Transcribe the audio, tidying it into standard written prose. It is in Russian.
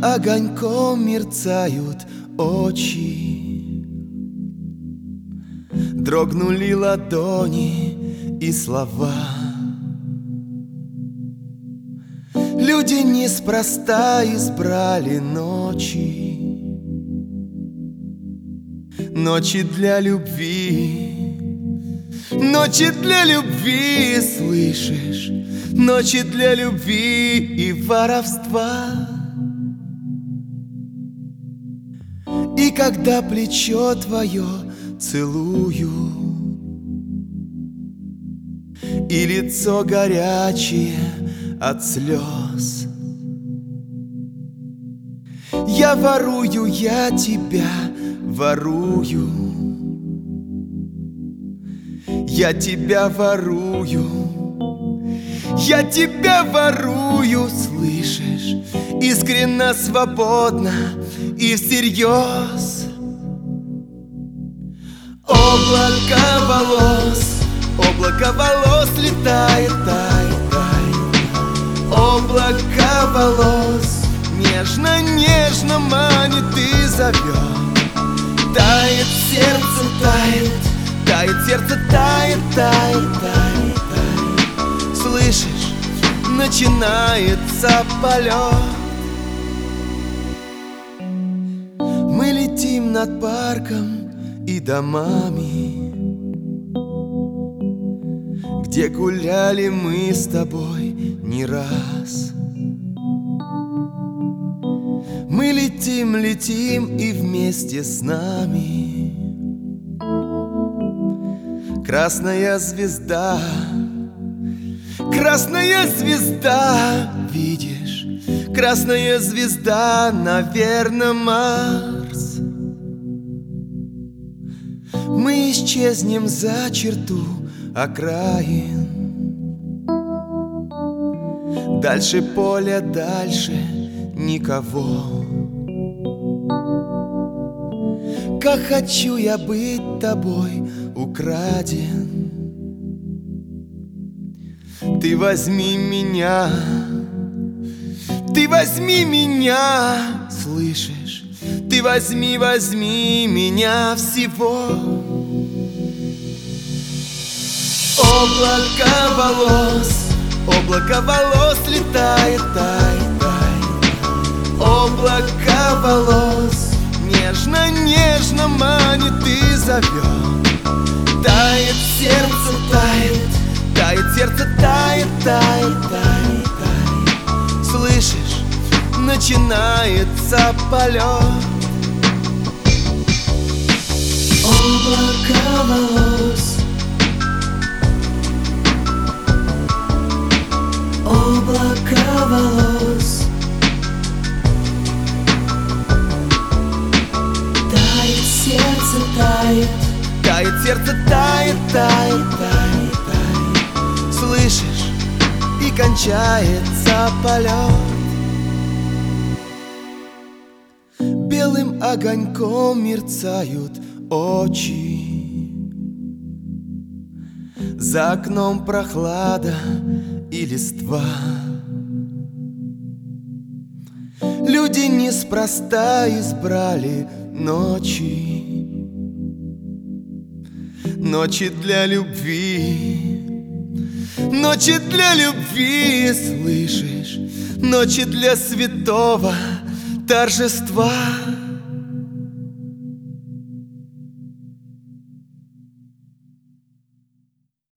огоньком мерцают очи. Дрогнули ладони и слова. Люди неспроста избрали ночи. Ночи для любви, ночи для любви, слышишь? Ночи для любви и воровства. И когда плечо твое целую, и лицо горячее от слез, я ворую, я тебя ворую, я тебя ворую, я тебя ворую, слышишь? Искренно, свободно и всерьез. Облако волос летает, тает, тает. Облако волос нежно, нежно манит и зовет. Тает сердце, тает, тает сердце, тает, тает, тает, тает. Слышишь, начинается полет. Мы летим над парком и домами, где гуляли мы с тобой не раз. Мы летим, летим и вместе с нами красная звезда, красная звезда, видишь? Красная звезда, наверное, Марс. Мы исчезнем за черту окраин. Дальше поля, дальше никого. Как хочу я быть тобой украден. Ты возьми меня, ты возьми меня, слышишь? Ты возьми, возьми меня всего. Облако волос летает, тает, тает. Облако волос нежно, нежно манит и зовет. Тает сердце, тает, тает сердце, тает, тает, тает, тает. Слышишь, начинается полет. Облако волос, облако волос, тает сердце, тает, тает сердце, тает, тает, тает, тает. Слышишь, и кончается полет. Белым огоньком мерцают очи. За окном прохлада и листва. Люди неспроста избрали ночи. Ночи для любви, ночи для любви, слышишь? Ночи для святого торжества.